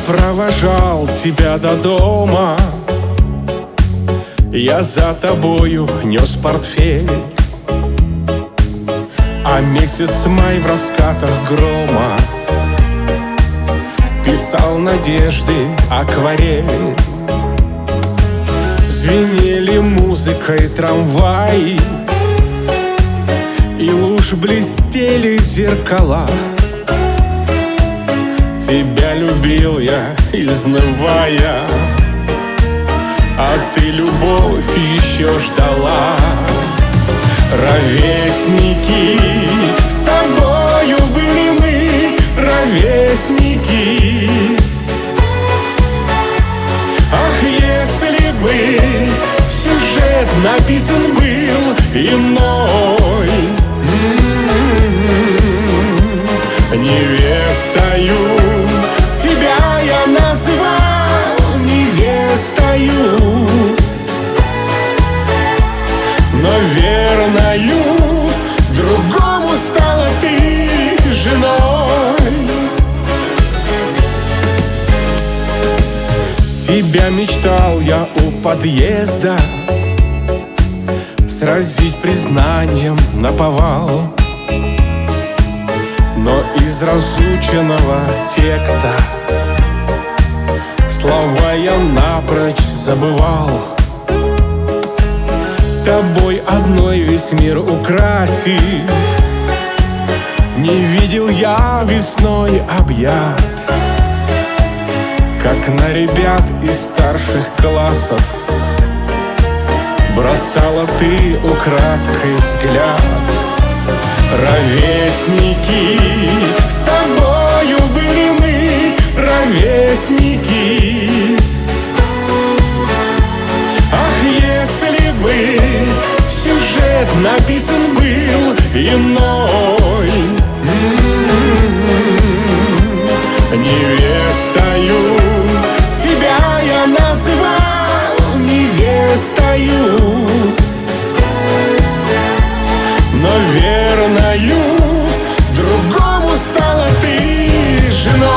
провожал тебя до дома, я за тобою нес портфель, а месяц май в раскатах грома писал надежды акварель. Звенели музыкой трамваи, и луж блестели зеркала. Тебя любил я, изнывая, а ты любовь еще ждала. Ровесники, с тобою были мы, ровесники. Ах, если бы сюжет написан был иной, невестою тебя я называл, невестою, но верною другому стала ты женой. Тебя мечтал я у подъезда сразить признанием наповал, но из разученного текста слова я напрочь забывал. Тобой одной весь мир украсив, не видел я весной объят, как на ребят из старших классов бросала ты украдкой взгляд. Ровесники, с тобою были мы, ровесники. Ах, если бы сюжет написан был иной, невестою тебя я называл, невестою, но верною другому стала ты женой.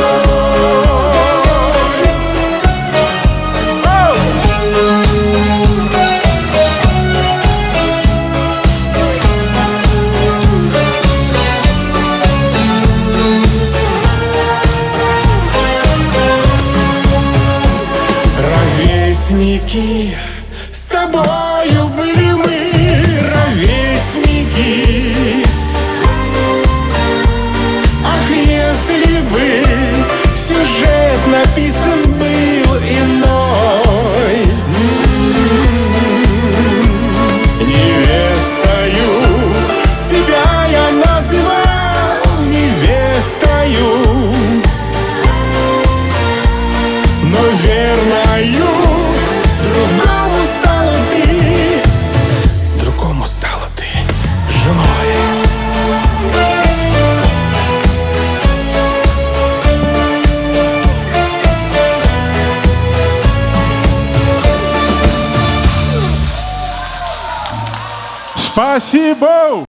Ровесники, с тобою были мы, ровесники. Ах, если бы сюжет написан был иной, невестою тебя я называл, невестою, но верною другому стала ты, другому стала ты женой. Спасибо!